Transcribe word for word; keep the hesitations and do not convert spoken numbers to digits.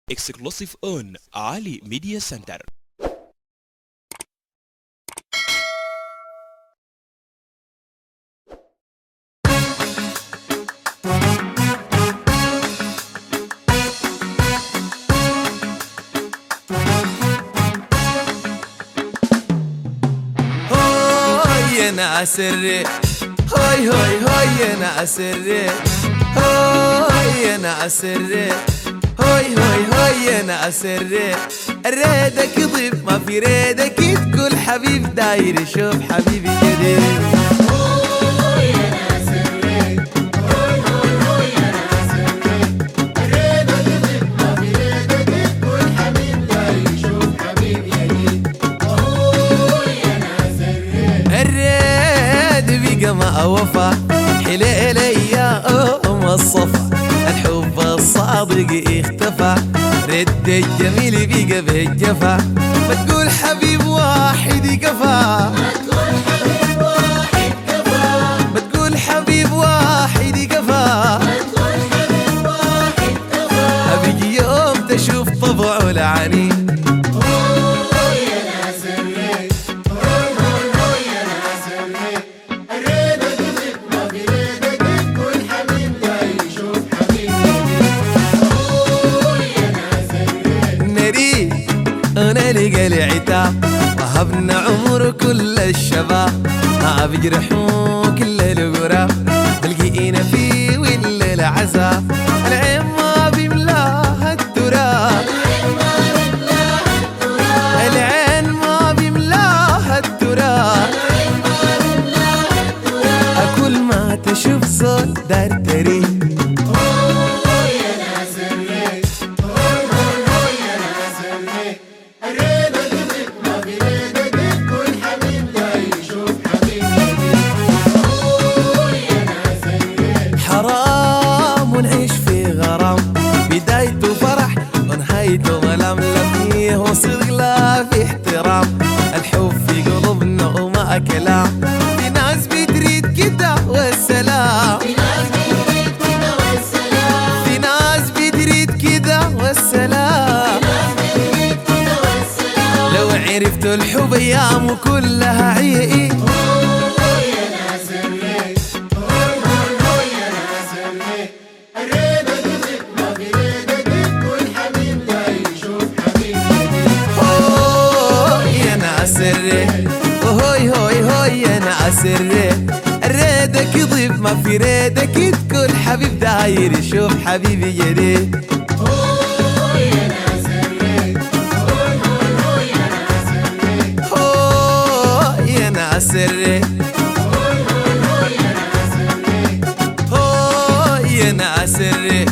Exclusive on Ali Media Center. هاي ناس الري هاي هاي هاي ناس الري هاي ناس الري هاي هاي هاي ناس الري ريدك ضيف ما في ريدك تقول حبيب داير شوف حبيبي جديد ما وفى حلي ليا ام الصفا الحب الصادق اختفى رد الجميل بيقى بالجفا ما تقول حبيب واحد كفى ما تقول حبيب واحد كفى بيجي يوم تشوف طبعه العنيد أنا لقى العتاب وهبنا عمر كل الشباب ما بيجرحوا كل الغراب بلقينا فيه ولا العذاب العين ما بيملاها التراب العين ما بيملاها التراب كل ما تشوف صوت دار تريد حرام ونعيش في غرام بدايته فرح ونهايته ملام لا فيه صدق لا في احترام الحب في قلوبنا وما كلام في ناس بتريد كده والسلام في ناس بتريد كده والسلام في ناس بتريد كده والسلام لو عرفتوا الحب ايامه كلها عيقي هوي هوي هوي انا اسري ريدك يضيف ما في ريدك تقول حبيب داير شوف حبيبي جديد هوي انا اسري هوي هوي هوي انا اسري هوي انا اسري هوي هوي هوي انا اسري هوي انا اسري